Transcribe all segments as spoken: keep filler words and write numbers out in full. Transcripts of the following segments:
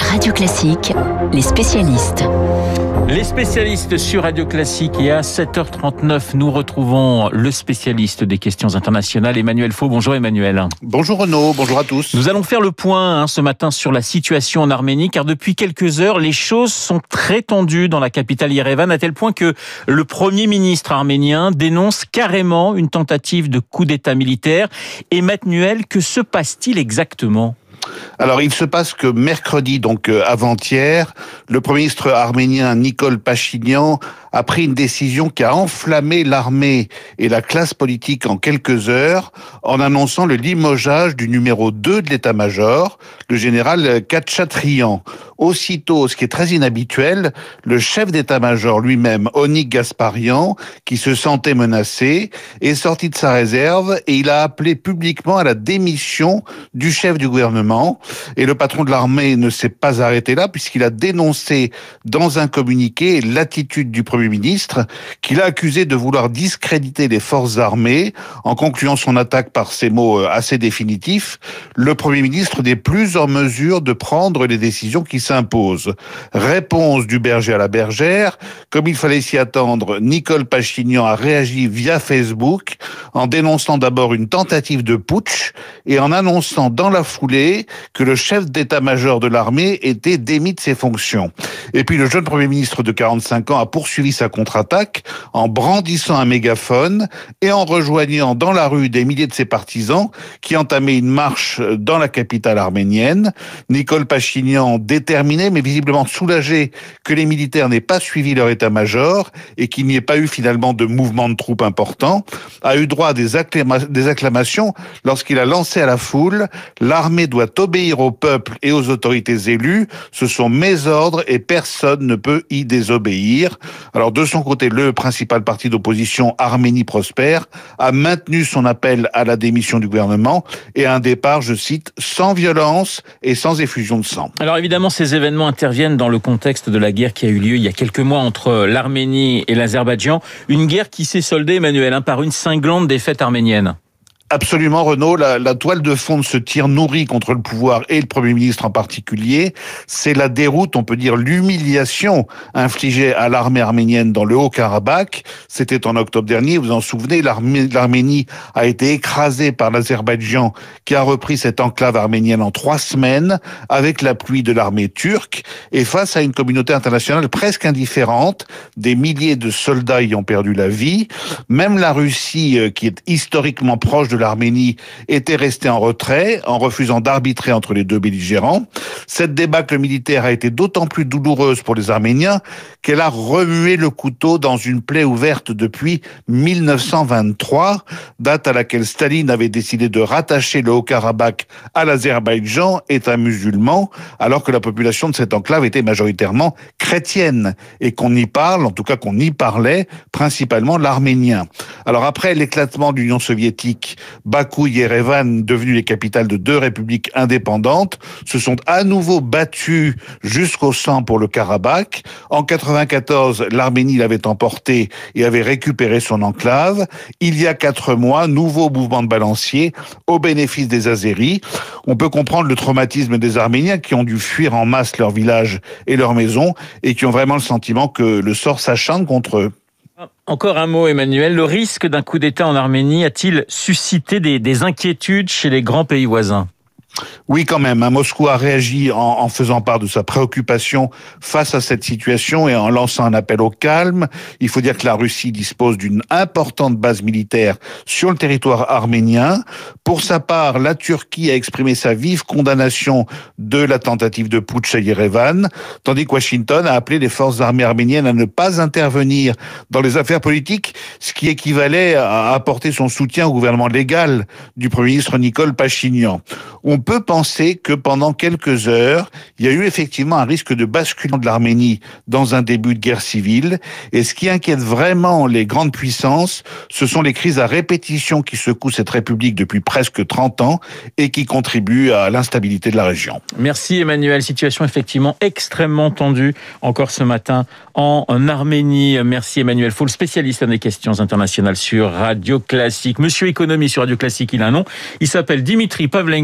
Radio Classique, les spécialistes. Les spécialistes sur Radio Classique, et à sept heures trente-neuf, nous retrouvons le spécialiste des questions internationales, Emmanuel Faux. Bonjour Emmanuel. Bonjour Renaud, bonjour à tous. Nous allons faire le point hein, ce matin sur la situation en Arménie, car depuis quelques heures, les choses sont très tendues dans la capitale Yerevan, à tel point que le Premier ministre arménien dénonce carrément une tentative de coup d'État militaire. Emmanuel, que se passe-t-il exactement ? Alors, il se passe que mercredi, donc euh, avant-hier, le Premier ministre arménien Nikol Pachinian a pris une décision qui a enflammé l'armée et la classe politique en quelques heures, en annonçant le limogeage du numéro deux de l'état-major, le général Khatchatrian. Aussitôt, ce qui est très inhabituel, le chef d'état-major lui-même, Onik Gasparian, qui se sentait menacé, est sorti de sa réserve et il a appelé publiquement à la démission du chef du gouvernement. Et le patron de l'armée ne s'est pas arrêté là, puisqu'il a dénoncé dans un communiqué l'attitude du Premier ministre, qu'il a accusé de vouloir discréditer les forces armées, en concluant son attaque par ces mots assez définitifs: le Premier ministre n'est plus en mesure de prendre les décisions qui s'imposent. Réponse du berger à la bergère: comme il fallait s'y attendre, Nikol Pachinian a réagi via Facebook, en dénonçant d'abord une tentative de putsch et en annonçant dans la foulée que le chef d'état-major de l'armée était démis de ses fonctions. Et puis le jeune Premier ministre de quarante-cinq ans a poursuivi sa contre-attaque en brandissant un mégaphone et en rejoignant dans la rue des milliers de ses partisans qui entamaient une marche dans la capitale arménienne. Nikol Pachinian, déterminé mais visiblement soulagé que les militaires n'aient pas suivi leur état-major et qu'il n'y ait pas eu finalement de mouvement de troupes important, a eu droit à des, acclama- des acclamations lorsqu'il a lancé à la foule: l'armée doit obéir au peuple et aux autorités élues, ce sont mes ordres et personne ne peut y désobéir. Alors de son côté, le principal parti d'opposition, Arménie Prospère, a maintenu son appel à la démission du gouvernement et à un départ, je cite, sans violence et sans effusion de sang. Alors évidemment, ces événements interviennent dans le contexte de la guerre qui a eu lieu il y a quelques mois entre l'Arménie et l'Azerbaïdjan, une guerre qui s'est soldée, Emmanuel, hein, par une cinglante défaite arménienne. Absolument, Renaud. La, la toile de fond de ce tir nourri contre le pouvoir et le Premier ministre en particulier, c'est la déroute, on peut dire l'humiliation infligée à l'armée arménienne dans le Haut-Karabakh. C'était en octobre dernier, vous vous en souvenez, l'Armé- l'Arménie a été écrasée par l'Azerbaïdjan qui a repris cette enclave arménienne en trois semaines avec l'appui de l'armée turque et face à une communauté internationale presque indifférente. Des milliers de soldats y ont perdu la vie. Même la Russie, qui est historiquement proche de l'Arménie, était restée en retrait, en refusant d'arbitrer entre les deux belligérants. Cette débâcle militaire a été d'autant plus douloureuse pour les Arméniens qu'elle a remué le couteau dans une plaie ouverte depuis mille neuf cent vingt-trois, date à laquelle Staline avait décidé de rattacher le Haut-Karabakh à l'Azerbaïdjan, État musulman, alors que la population de cette enclave était majoritairement chrétienne et qu'on y parle, en tout cas qu'on y parlait, principalement l'arménien. Alors après l'éclatement de l'Union soviétique, Bakou et Yerevan, devenus les capitales de deux républiques indépendantes, se sont à nouveau battus jusqu'au sang pour le Karabakh. En quatre-vingt-quatorze, l'Arménie l'avait emporté et avait récupéré son enclave. Il y a quatre mois, nouveau mouvement de balancier au bénéfice des Azéris. On peut comprendre le traumatisme des Arméniens qui ont dû fuir en masse leur village et leur maison et qui ont vraiment le sentiment que le sort s'acharne contre eux. Encore un mot, Emmanuel. Le risque d'un coup d'État en Arménie a-t-il suscité des, des inquiétudes chez les grands pays voisins ? Oui, quand même. Moscou a réagi en, en faisant part de sa préoccupation face à cette situation et en lançant un appel au calme. Il faut dire que la Russie dispose d'une importante base militaire sur le territoire arménien. Pour sa part, la Turquie a exprimé sa vive condamnation de la tentative de putsch à Yerevan, tandis que Washington a appelé les forces armées arméniennes à ne pas intervenir dans les affaires politiques, ce qui équivalait à apporter son soutien au gouvernement légal du Premier ministre Nikol Pachinian. On peut penser que pendant quelques heures, il y a eu effectivement un risque de basculement de l'Arménie dans un début de guerre civile. Et ce qui inquiète vraiment les grandes puissances, ce sont les crises à répétition qui secouent cette république depuis presque trente ans et qui contribuent à l'instabilité de la région. Merci Emmanuel. Situation effectivement extrêmement tendue encore ce matin en Arménie. Merci Emmanuel Faux, spécialiste des questions internationales sur Radio Classique. Monsieur Économie sur Radio Classique, il a un nom. Il s'appelle Dimitri Pavlenko.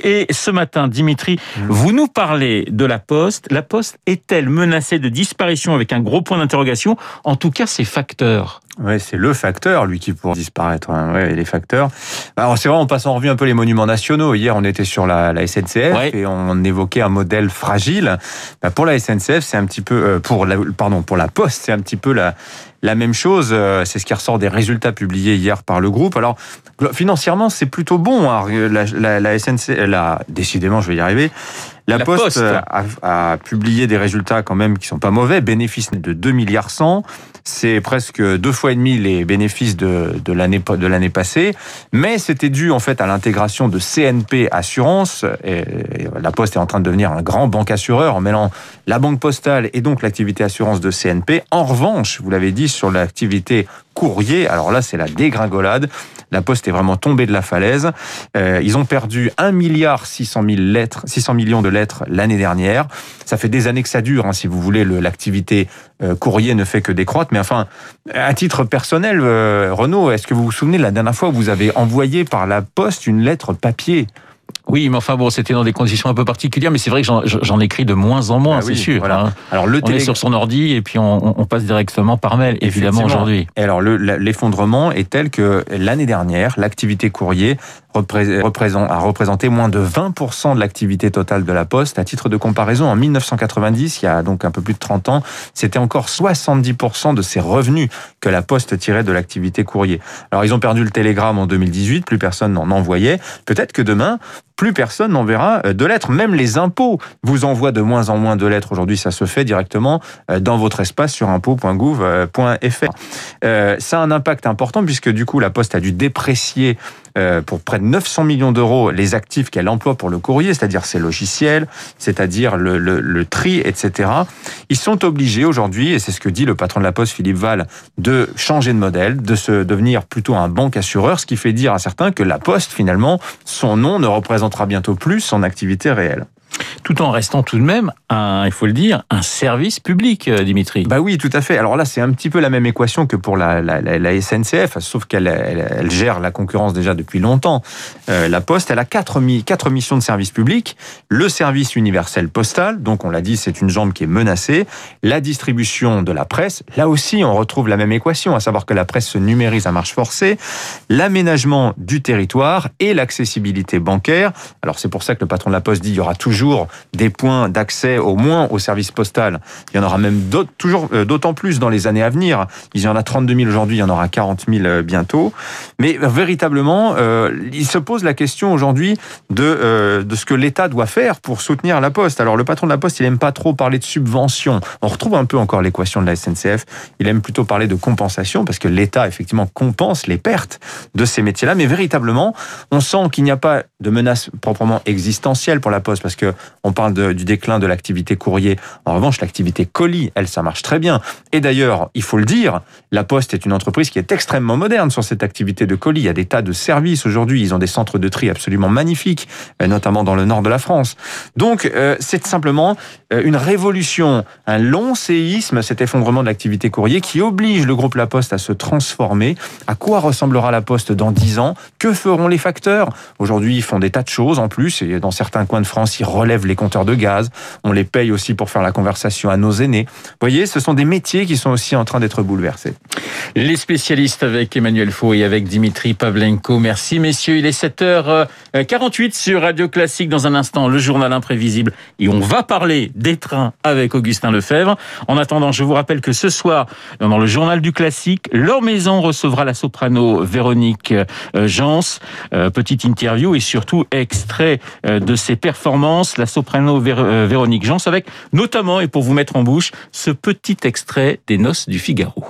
Et ce matin, Dimitri, mmh. vous nous parlez de la Poste. La Poste est-elle menacée de disparition avec un gros point d'interrogation? En tout cas, ses facteurs. Ouais, c'est le facteur, lui, qui pourrait disparaître. Hein. Ouais, les facteurs. Alors, c'est vrai, on passe en revue un peu les monuments nationaux. Hier, on était sur la, la S N C F ouais. et on évoquait un modèle fragile. Bah, pour la S N C F, c'est un petit peu, euh, pour la, pardon, pour la Poste, c'est un petit peu la, la même chose. C'est ce qui ressort des résultats publiés hier par le groupe. Alors, financièrement, c'est plutôt bon. Hein. La, la, la S N C F, la, décidément, je vais y arriver. La, la Poste, Poste. A, a publié des résultats quand même qui sont pas mauvais. Bénéfice de deux milliards cent. C'est presque deux fois et demi les bénéfices de, de l'année, de l'année passée. Mais c'était dû, en fait, à l'intégration de C N P Assurance. Et, et la Poste est en train de devenir un grand banque assureur en mêlant la banque postale et donc l'activité assurance de C N P. En revanche, vous l'avez dit, sur l'activité courrier, alors là, c'est la dégringolade. La Poste est vraiment tombée de la falaise. Euh, ils ont perdu un milliard six cent mille lettres, six cents millions de lettres l'année dernière. Ça fait des années que ça dure, hein, si vous voulez. Le, l'activité euh, courrier ne fait que décroître. Mais enfin, à titre personnel, euh, Renaud, est-ce que vous vous souvenez la dernière fois où vous avez envoyé par la Poste une lettre papier ? Oui, mais enfin bon, c'était dans des conditions un peu particulières, mais c'est vrai que j'en, j'en écris de moins en moins, ah oui, c'est sûr. Voilà. Hein. Alors le on télé... est sur son ordi et puis on, on passe directement par mail, évidemment aujourd'hui. Et alors le, l'effondrement est tel que l'année dernière, l'activité courrier représente, a représenté moins de vingt pour cent de l'activité totale de la Poste. À titre de comparaison, en dix-neuf cent quatre-vingt-dix, il y a donc un peu plus de trente ans, c'était encore soixante-dix pour cent de ses revenus que la Poste tirait de l'activité courrier. Alors ils ont perdu le télégramme en deux mille dix-huit, plus personne n'en envoyait. Peut-être que demain, plus personne n'enverra de lettres. Même les impôts vous envoient de moins en moins de lettres. Aujourd'hui, ça se fait directement dans votre espace sur impôts point gouv point f r. Euh, ça a un impact important puisque du coup, la Poste a dû déprécier euh, pour près de neuf cents millions d'euros les actifs qu'elle emploie pour le courrier, c'est-à-dire ses logiciels, c'est-à-dire le, le, le tri, et cetera. Ils sont obligés aujourd'hui, et c'est ce que dit le patron de la Poste, Philippe Val, de changer de modèle, de se devenir plutôt un banque assureur, ce qui fait dire à certains que la Poste, finalement, son nom ne représentera bientôt plus son activité réelle. Tout en restant tout de même, un, il faut le dire, un service public, Dimitri. Bah oui, tout à fait. Alors là, c'est un petit peu la même équation que pour la, la, la, la S N C F, sauf qu'elle elle, elle gère la concurrence déjà depuis longtemps. Euh, la Poste, elle a quatre, quatre missions de service public. Le service universel postal, donc on l'a dit, c'est une jambe qui est menacée. La distribution de la presse, là aussi, on retrouve la même équation, à savoir que la presse se numérise à marche forcée. L'aménagement du territoire et l'accessibilité bancaire. Alors c'est pour ça que le patron de la Poste dit qu'il y aura toujours des points d'accès au moins au service postal. Il y en aura même d'autres, toujours, euh, d'autant plus dans les années à venir. Il y en a trente-deux mille aujourd'hui, il y en aura quarante mille euh, bientôt. Mais euh, véritablement, euh, il se pose la question aujourd'hui de, euh, de ce que l'État doit faire pour soutenir la Poste. Alors le patron de la Poste, il aime pas trop parler de subvention. On retrouve un peu encore l'équation de la S N C F. Il aime plutôt parler de compensation parce que l'État, effectivement, compense les pertes de ces métiers-là. Mais véritablement, on sent qu'il n'y a pas de menace proprement existentielle pour la Poste parce que on parle de, du déclin de l'activité courrier. En revanche, l'activité colis, elle, ça marche très bien. Et d'ailleurs, il faut le dire, la Poste est une entreprise qui est extrêmement moderne sur cette activité de colis. Il y a des tas de services aujourd'hui. Ils ont des centres de tri absolument magnifiques, notamment dans le nord de la France. Donc, euh, c'est simplement une révolution, un long séisme, cet effondrement de l'activité courrier qui oblige le groupe La Poste à se transformer. À quoi ressemblera la Poste dans dix ans? Que feront les facteurs? Aujourd'hui, ils font des tas de choses en plus. Et dans certains coins de France, ils relève les compteurs de gaz, on les paye aussi pour faire la conversation à nos aînés. Vous voyez, ce sont des métiers qui sont aussi en train d'être bouleversés. Les spécialistes avec Emmanuel Faux et avec Dimitri Pavlenko. Merci messieurs, il est sept heures quarante-huit sur Radio Classique. Dans un instant, le journal imprévisible et on va parler des trains avec Augustin Lefebvre. En attendant, je vous rappelle que ce soir, dans le journal du Classique, Laure Maison recevra la soprano Véronique Jans. Petite interview et surtout extrait de ses performances. La soprano Vé- Véronique Jans avec notamment, et pour vous mettre en bouche, ce petit extrait des Noces du Figaro.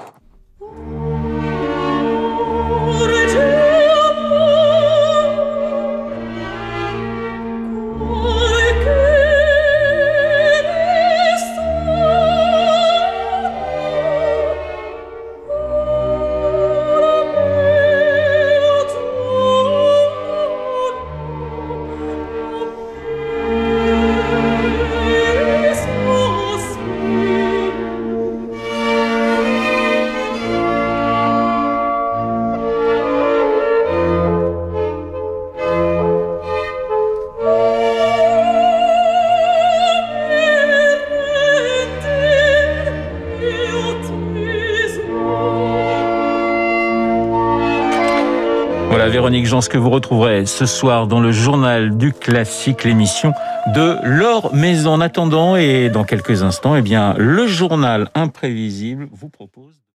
Voilà, Véronique Jans, que vous retrouverez ce soir dans le journal du classique, l'émission de Laure Maison. En attendant, et dans quelques instants, eh bien, le journal imprévisible vous propose